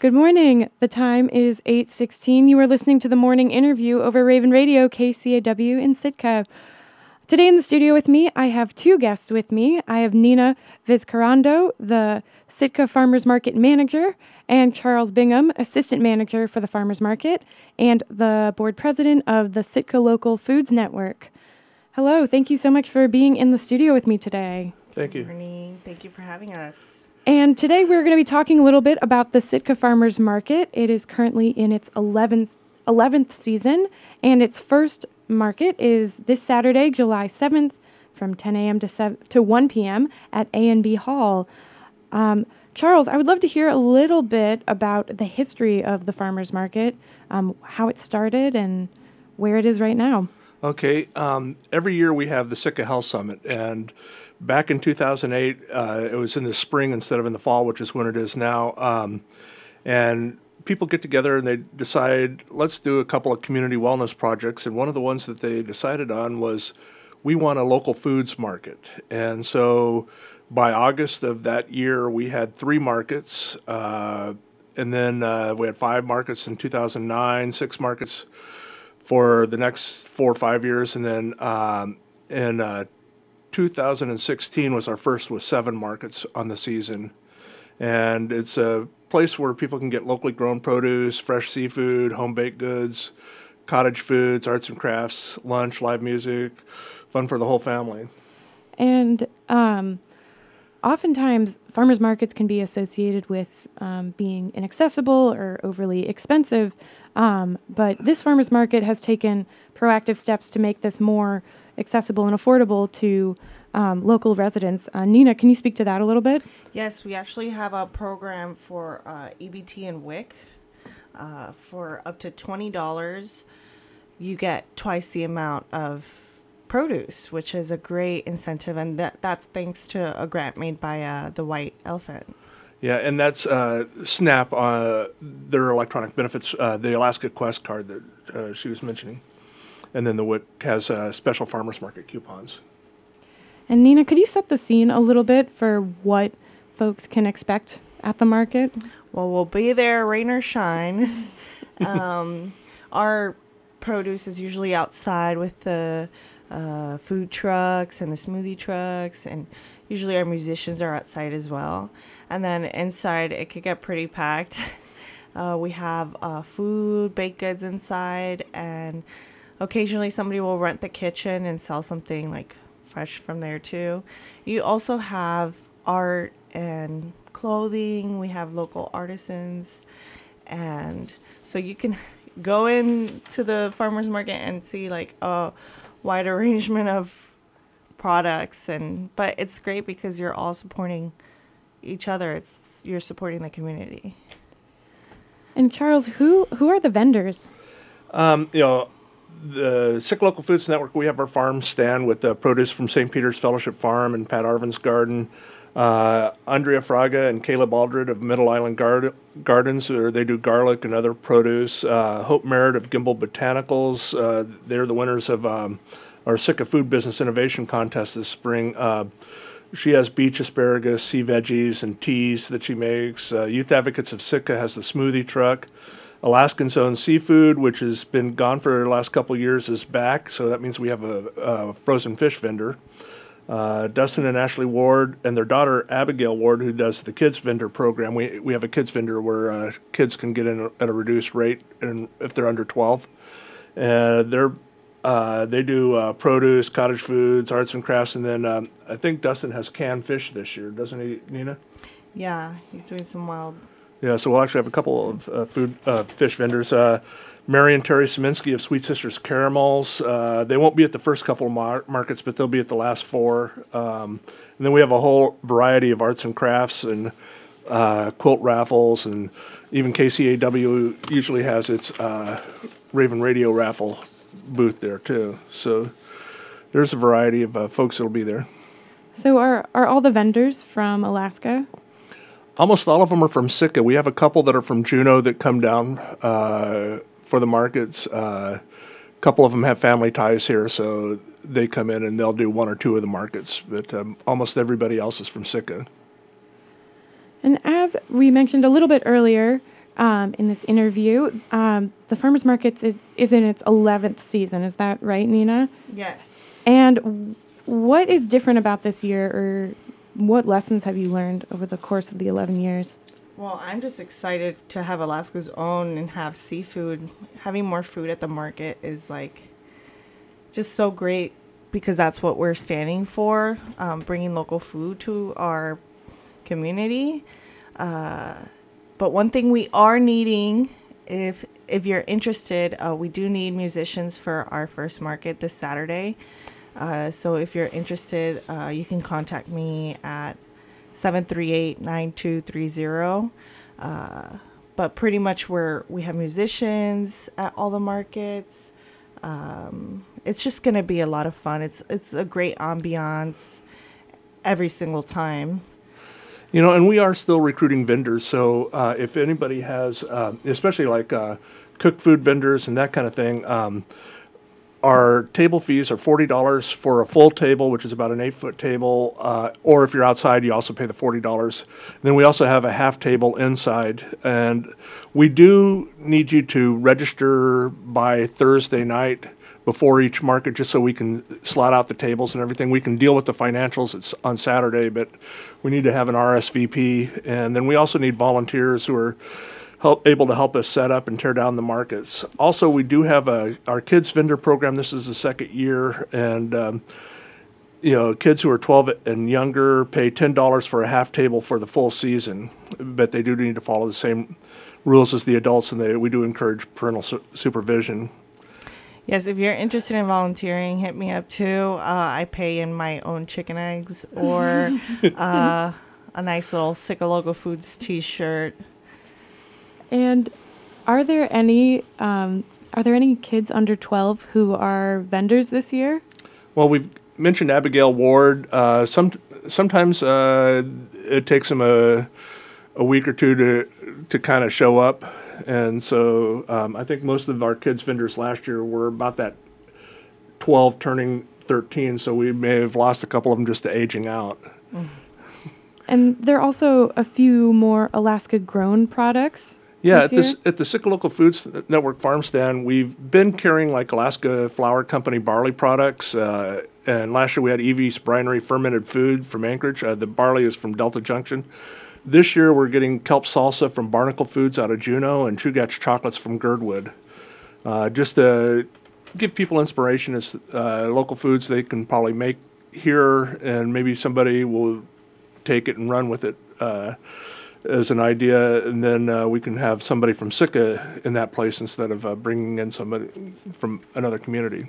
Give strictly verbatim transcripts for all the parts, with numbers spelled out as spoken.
Good morning. The time is eight sixteen. You are listening to the morning interview over Raven Radio, K C A W in Sitka. Today in the studio with me, I have two guests with me. I have Nina Vizcarrondo, the Sitka Farmers Market Manager, and Charles Bingham, Assistant Manager for the Farmers Market, and the Board President of the Sitka Local Foods Network. Hello, thank you so much for being in the studio with me today. Thank you. Good morning. Thank you for having us. And today we're going to be talking a little bit about the Sitka Farmers Market. It is currently in its eleventh, eleventh season, and its first market is this Saturday, July seventh, from ten a.m. to seven, to one p.m. at A and B Hall. Um, Charles, I would love to hear a little bit about the history of the Farmers Market, um, how it started, and where it is right now. Okay. Um, every year we have the Sitka Health Summit, and back in two thousand eight, uh, it was in the spring instead of in the fall, which is when it is now. Um, and people get together and they decide, let's do a couple of community wellness projects. And one of the ones that they decided on was, we want a local foods market. And so by August of that year, we had three markets. Uh, and then uh, we had five markets in two thousand nine, six markets for the next four or five years. And then um, in uh, two thousand sixteen was our first with seven markets on the season. And it's a place where people can get locally grown produce, fresh seafood, home baked goods, cottage foods, arts and crafts, lunch, live music, fun for the whole family. And um, oftentimes farmers markets can be associated with um, being inaccessible or overly expensive. Um, but this farmers market has taken proactive steps to make this more accessible and affordable to um, local residents. Uh, Nina, can you speak to that a little bit? Yes, we actually have a program for uh, E B T and W I C. Uh, for up to twenty dollars, you get twice the amount of produce, which is a great incentive. And that, that's thanks to a grant made by uh, the White Elephant. Yeah, and that's uh, SNAP, uh, their electronic benefits, uh, the Alaska Quest card that uh, she was mentioning. And then the W I C has uh, special farmers market coupons. And Nina, could you set the scene a little bit for what folks can expect at the market? Well, we'll be there, rain or shine. um, our produce is usually outside with the uh, food trucks and the smoothie trucks, and usually our musicians are outside as well. And then inside, it could get pretty packed. Uh, we have uh, food, baked goods inside, and occasionally somebody will rent the kitchen and sell something like fresh from there too. You also have art and clothing. We have local artisans. And so you can go into the farmers market and see like a wide arrangement of products. And but it's great because you're all supporting each other. It's you're supporting the community. And Charles, who who are the vendors? Um, you know, the Sitka Local Foods Network, we have our farm stand with uh, produce from Saint Peter's Fellowship Farm and Pat Arvin's garden. Uh, Andrea Fraga and Caleb Aldred of Middle Island Gard- Gardens, or they do garlic and other produce. Uh, Hope Merritt of Gimbal Botanicals, uh, they're the winners of um, our Sitka Food Business Innovation Contest this spring. Uh, she has beach asparagus, sea veggies, and teas that she makes. Uh, Youth Advocates of Sitka has the smoothie truck. Alaskan's Own Seafood, which has been gone for the last couple of years, is back. So that means we have a, a frozen fish vendor. Uh, Dustin and Ashley Ward and their daughter Abigail Ward, who does the kids vendor program. We we have a kids vendor where uh, kids can get in at a reduced rate, and if they're under twelve, and they're uh, they do uh, produce, cottage foods, arts and crafts, and then um, I think Dustin has canned fish this year, doesn't he, Nina? Yeah, he's doing some wild. Yeah, so we'll actually have a couple of uh, food uh, fish vendors. Uh, Mary and Terry Saminsky of Sweet Sisters Caramels. Uh, they won't be at the first couple of mar- markets, but they'll be at the last four. Um, and then we have a whole variety of arts and crafts and uh, quilt raffles, and even K C A W usually has its uh, Raven Radio raffle booth there too. So there's a variety of uh, folks that'll be there. So are are all the vendors from Alaska? Almost all of them are from Sitka. We have a couple that are from Juneau that come down uh, for the markets. Uh, a couple of them have family ties here, so they come in and they'll do one or two of the markets. But um, almost everybody else is from Sitka. And as we mentioned a little bit earlier, um, in this interview. Um, the Farmers Markets is, is in its eleventh season. Is that right, Nina? Yes. And w- what is different about this year, or what lessons have you learned over the course of the eleven years? Well, I'm just excited to have Alaska's own and have seafood. Having more food at the market is like just so great because that's what we're standing for, um, bringing local food to our community. Uh, but one thing we are needing, if if you're interested, uh, we do need musicians for our first market this Saturday. Uh, so if you're interested, uh, you can contact me at seven three eight, nine two three zero. Uh, but pretty much we're, we have musicians at all the markets. Um, it's just going to be a lot of fun. It's it's a great ambiance every single time. You know, and we are still recruiting vendors. So uh, if anybody has, uh, especially like uh, cooked food vendors and that kind of thing, um, our table fees are forty dollars for a full table, which is about an eight-foot table. Uh, or if you're outside, you also pay the forty dollars. And then we also have a half table inside. And we do need you to register by Thursday night before each market, just so we can slot out the tables and everything. We can deal with the financials it's on Saturday, but we need to have an R S V P. And then we also need volunteers who are help, able to help us set up and tear down the markets. Also, we do have a our kids vendor program. This is the second year, and um, you know, kids who are twelve and younger pay ten dollars for a half table for the full season, but they do need to follow the same rules as the adults, and they, we do encourage parental su- supervision. Yes, if you're interested in volunteering, hit me up too. Uh, I pay in my own chicken eggs or uh, a nice little Sitka Local Foods T-shirt. And are there any um, are there any kids under twelve who are vendors this year? Well, we've mentioned Abigail Ward. Uh, some sometimes uh, it takes them a a week or two to to kind of show up. And so um, I think most of our kids vendors last year were about that twelve turning thirteen, so we may have lost a couple of them just to aging out. Mm. And there are also a few more Alaska-grown products. Yeah, this at year? this at the Sitka Local Foods Network farm stand, we've been carrying like Alaska Flour Company barley products. Uh, and last year we had Evie's Brinery fermented food from Anchorage. Uh, the barley is from Delta Junction. This year, we're getting kelp salsa from Barnacle Foods out of Juneau and Chugach chocolates from Girdwood. Uh, just to give people inspiration as uh, local foods they can probably make here, and maybe somebody will take it and run with it uh, as an idea, and then uh, we can have somebody from Sitka in that place instead of uh, bringing in somebody from another community.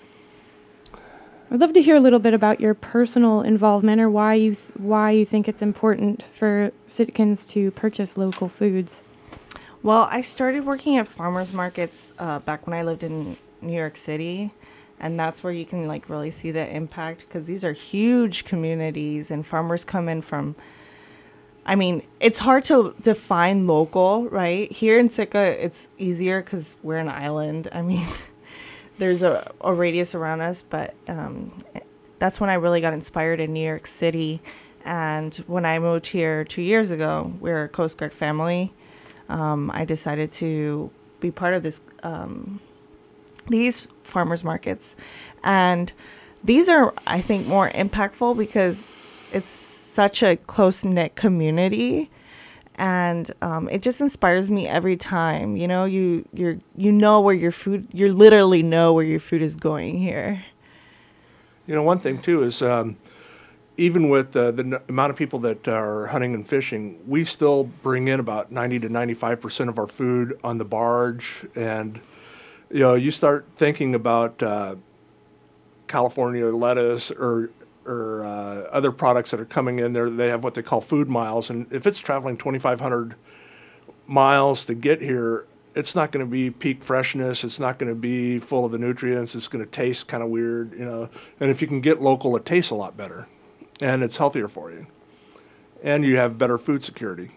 I'd love to hear a little bit about your personal involvement, or why you th- why you think it's important for Sitkans to purchase local foods. Well, I started working at farmers markets uh, back when I lived in New York City, and that's where you can like really see the impact, because these are huge communities and farmers come in from, I mean, it's hard to define local, right? Here in Sitka, it's easier because we're an island. I mean, there's a, a radius around us, but um, that's when I really got inspired in New York City. And when I moved here two years ago, we're a Coast Guard family. Um, I decided to be part of this, um, these farmers markets. And these are, I think, more impactful because it's such a close-knit community. And um, it just inspires me every time. You know, you you're you know where your food, you literally know where your food is going here. You know, one thing too is um, even with uh, the n- amount of people that are hunting and fishing, we still bring in about ninety to ninety-five percent of our food on the barge. And you know, you start thinking about uh, California lettuce or or uh, other products that are coming in there. They have what they call food miles, and if it's traveling twenty-five hundred miles to get here, it's not going to be peak freshness. It's not going to be full of the nutrients. It's going to taste kind of weird, you know. And if you can get local, it tastes a lot better, and it's healthier for you, and you have better food security.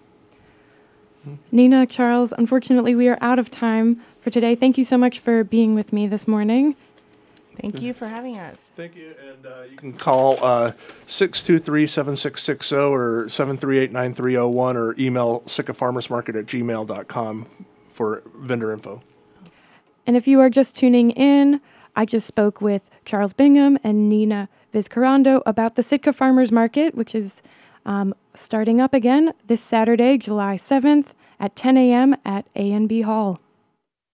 Nina, Charles, unfortunately, we are out of time for today. Thank you so much for being with me this morning. Thank you for having us. Thank you. And uh, you can call uh, six two three, seven six six zero or seven three eight, nine three zero one or email sitka farmers market at gmail dot com for vendor info. And if you are just tuning in, I just spoke with Charles Bingham and Nina Vizcarrondo about the Sitka Farmers Market, which is um, starting up again this Saturday, July seventh at ten a.m. at A and B Hall.